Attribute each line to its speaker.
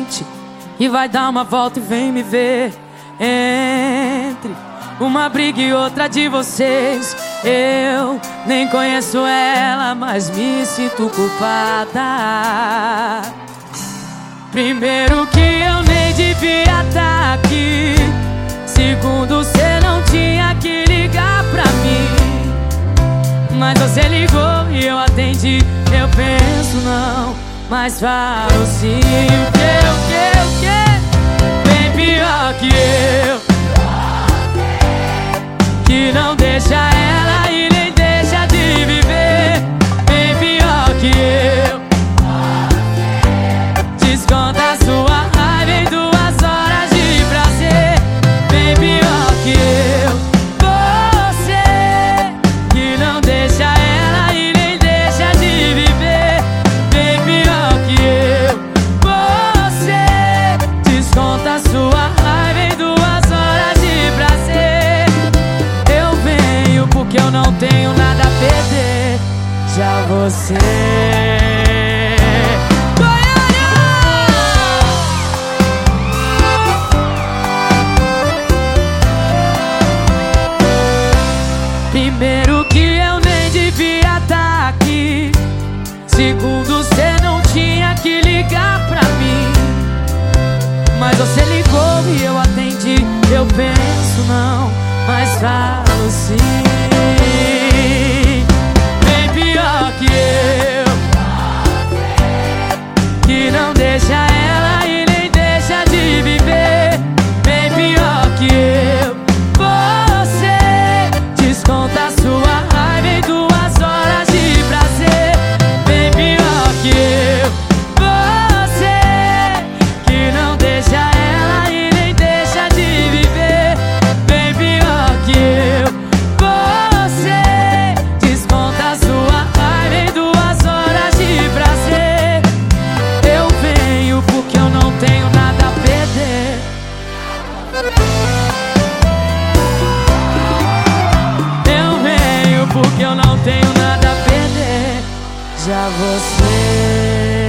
Speaker 1: mente e vai dar uma volta e vem me ver. Entre uma briga e outra de vocês, eu nem conheço ela, mas me sinto culpada. Primeiro que eu nem devia estar aqui. Segundo, cê não tinha que ligar pra mim. Mas você ligou e eu atendi. Eu penso não, mas falo sim. O que? Bem pior que eu, que não deixa ela e nem deixa de viver. Bem pior que eu, desconta sua raiva em 2 horas de prazer. Bem pior que eu, você que não deixa ela e nem deixa de viver. Bem pior que eu, você desconta sua raiva em 2 horas de prazer. Eu venho porque eu não tenho nada a perder. Já você primeiro que eu nem devia estar aqui. Segundo, cê não tinha que ligar pra mim. Mas você ligou e eu atendi. Eu penso não, mas falo sim. Bem pior que eu, que não deixa ela e nem deixa de viver. Bem pior que eu, você desconta sua raiva em 2 horas de prazer. Bem pior que eu, você que não deixa ela e nem deixa de viver. Bem pior que eu, você desconta sua raiva em 2 horas de prazer. Eu venho porque eu não tenho nada a perder. Porque eu não tenho nada a perder. Já você